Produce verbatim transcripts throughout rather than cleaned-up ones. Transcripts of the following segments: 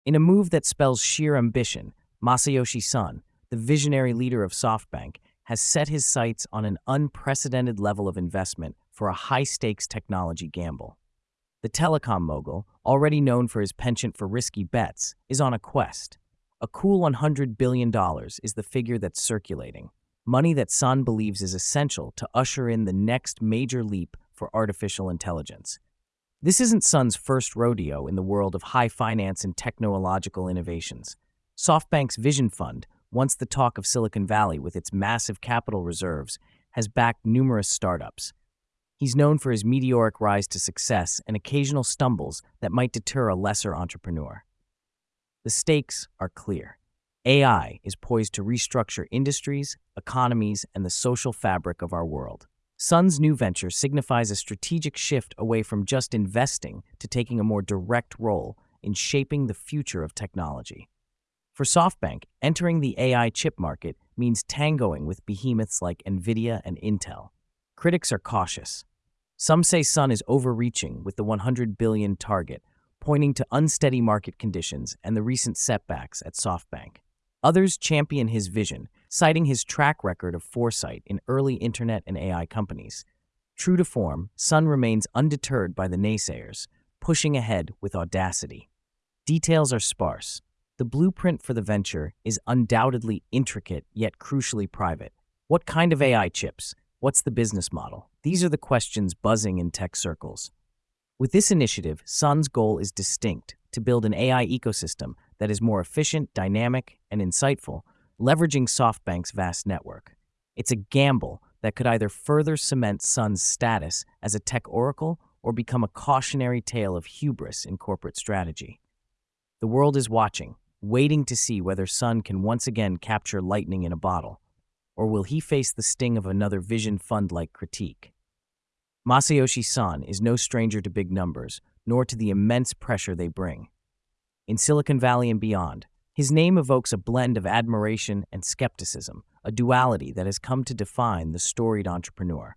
In a move that spells sheer ambition, Masayoshi Son, the visionary leader of SoftBank, has set his sights on an unprecedented level of investment for a high-stakes technology gamble. The telecom mogul, already known for his penchant for risky bets, is on a quest. A cool one hundred billion dollars is the figure that's circulating, money that Son believes is essential to usher in the next major leap for artificial intelligence. This isn't Son's first rodeo in the world of high finance and technological innovations. SoftBank's Vision Fund, once the talk of Silicon Valley with its massive capital reserves, has backed numerous startups. He's known for his meteoric rise to success and occasional stumbles that might deter a lesser entrepreneur. The stakes are clear. A I is poised to restructure industries, economies, and the social fabric of our world. Son's new venture signifies a strategic shift away from just investing to taking a more direct role in shaping the future of technology. For SoftBank, entering the A I chip market means tangoing with behemoths like NVIDIA and Intel. Critics are cautious. Some say Son is overreaching with the one hundred billion dollars target, pointing to unsteady market conditions and the recent setbacks at SoftBank. Others champion his vision, citing his track record of foresight in early internet and A I companies. True to form, Son remains undeterred by the naysayers, pushing ahead with audacity. Details are sparse. The blueprint for the venture is undoubtedly intricate yet crucially private. What kind of A I chips? What's the business model? These are the questions buzzing in tech circles. With this initiative, Son's goal is distinct: to build an A I ecosystem that is more efficient, dynamic, and insightful, leveraging SoftBank's vast network. It's a gamble that could either further cement Son's status as a tech oracle or become a cautionary tale of hubris in corporate strategy. The world is watching, waiting to see whether Son can once again capture lightning in a bottle, or will he face the sting of another Vision Fund-like critique? Masayoshi Son is no stranger to big numbers, nor to the immense pressure they bring. In Silicon Valley and beyond, his name evokes a blend of admiration and skepticism, a duality that has come to define the storied entrepreneur.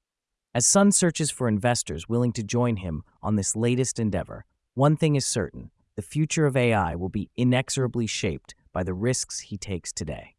As Son searches for investors willing to join him on this latest endeavor, one thing is certain: the future of A I will be inexorably shaped by the risks he takes today.